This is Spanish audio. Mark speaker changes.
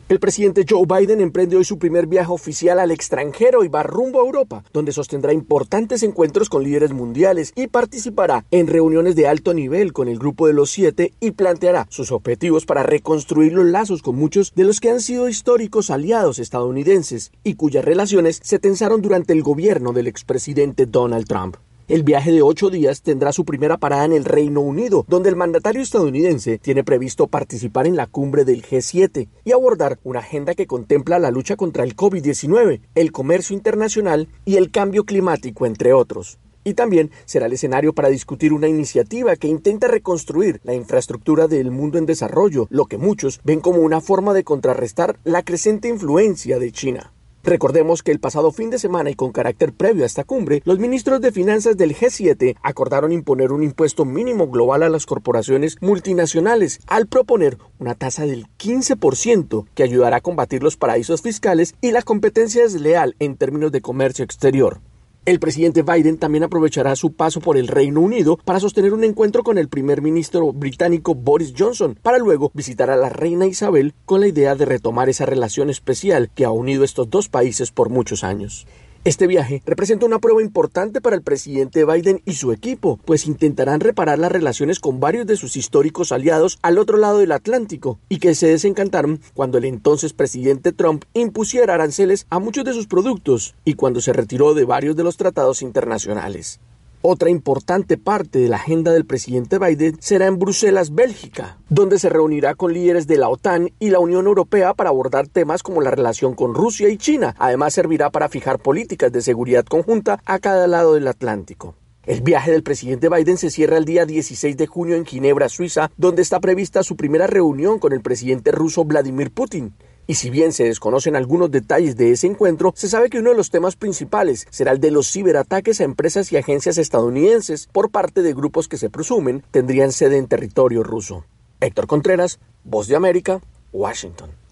Speaker 1: El presidente Joe Biden emprende hoy su primer viaje oficial al extranjero y va rumbo a Europa, donde sostendrá importantes encuentros con líderes mundiales y participará en reuniones de alto nivel con el Grupo de los Siete y planteará sus objetivos para reconstruir los lazos con muchos de los que han sido históricos aliados estadounidenses y cuyas relaciones se tensaron durante el gobierno del expresidente Donald Trump. El viaje de 8 días tendrá su primera parada en el Reino Unido, donde el mandatario estadounidense tiene previsto participar en la cumbre del G7 y abordar una agenda que contempla la lucha contra el COVID-19, el comercio internacional y el cambio climático, entre otros. Y también será el escenario para discutir una iniciativa que intenta reconstruir la infraestructura del mundo en desarrollo, lo que muchos ven como una forma de contrarrestar la creciente influencia de China. Recordemos que el pasado fin de semana y con carácter previo a esta cumbre, los ministros de finanzas del G7 acordaron imponer un impuesto mínimo global a las corporaciones multinacionales al proponer una tasa del 15% que ayudará a combatir los paraísos fiscales y la competencia desleal en términos de comercio exterior. El presidente Biden también aprovechará su paso por el Reino Unido para sostener un encuentro con el primer ministro británico Boris Johnson, para luego visitar a la reina Isabel con la idea de retomar esa relación especial que ha unido estos dos países por muchos años. Este viaje representa una prueba importante para el presidente Biden y su equipo, pues intentarán reparar las relaciones con varios de sus históricos aliados al otro lado del Atlántico y que se desencantaron cuando el entonces presidente Trump impusiera aranceles a muchos de sus productos y cuando se retiró de varios de los tratados internacionales. Otra importante parte de la agenda del presidente Biden será en Bruselas, Bélgica, donde se reunirá con líderes de la OTAN y la Unión Europea para abordar temas como la relación con Rusia y China. Además, servirá para fijar políticas de seguridad conjunta a cada lado del Atlántico. El viaje del presidente Biden se cierra el día 16 de junio en Ginebra, Suiza, donde está prevista su primera reunión con el presidente ruso Vladimir Putin. Y si bien se desconocen algunos detalles de ese encuentro, se sabe que uno de los temas principales será el de los ciberataques a empresas y agencias estadounidenses por parte de grupos que se presumen tendrían sede en territorio ruso. Héctor Contreras, Voz de América, Washington.